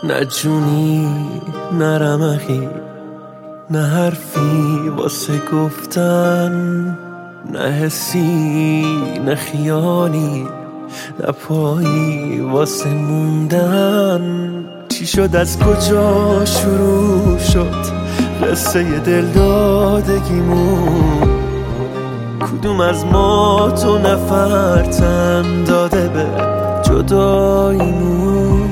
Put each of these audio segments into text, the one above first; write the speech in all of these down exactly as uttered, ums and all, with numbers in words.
نه جونی نه رمقی، نه حرفی واسه گفتن، نه حسی نه خیالی، نه پایی واسه موندن. چی شد از کجا شروع شد قصه دل دادگیمون؟ کدوم از ما تو نفر تن داده به جداییمون؟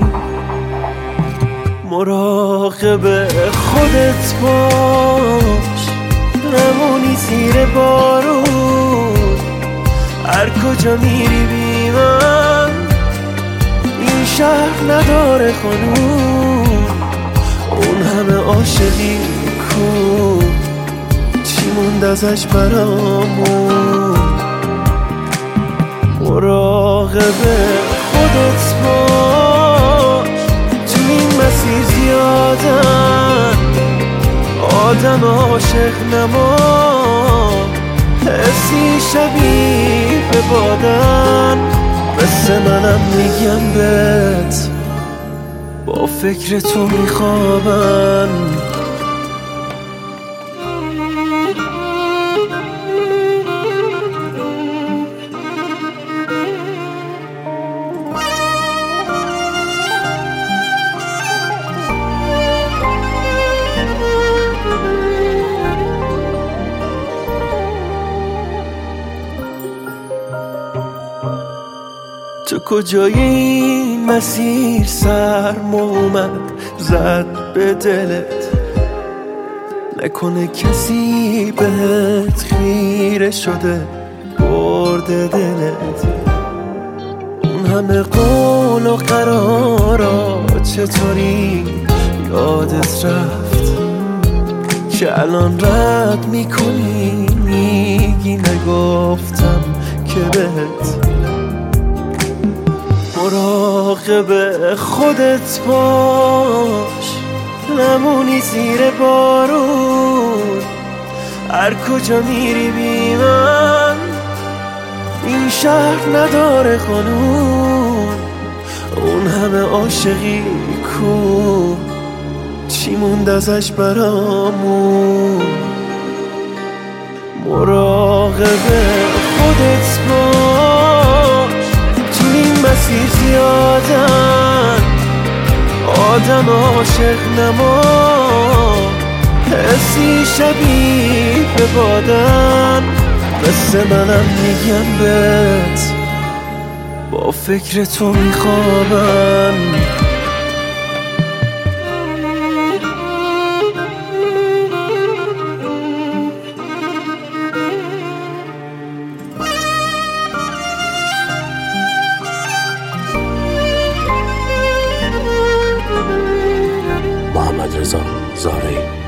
مراقب خودت باش، نمونی زیر بارون. هر کجا میری بی من، این شهر نداره خانون. اون همه عاشقی کو، چی موند ازش برامون؟ مراقب خودت باش، تو این مسیر زیادن آدم عاشق نما، حسی شبیه به بادن. مثل منم میگم بهت، با فکر تو میخوابن. تو کجای این مسیر سرم اومد زد به دلت؟ نکنه کسی بهت خیره شده برده دلت؟ اون همه قول و قرارا چطوری یادت رفت که الان رد میکنی میگی نگفتم که بهت؟ مراقب خودت باش، نمونی زیر بارون. هر کجا میری بی من، این شهر نداره خانون. اون همه عاشقی کو، چی موند ازش برامون؟ مراقب خودت باش، تو این مسیر زیادن آدم عاشق نما، حسی شبیه به بادن. مثل منم میگم بهت، با فکر تو میخوابن. محمد رضا زارعی.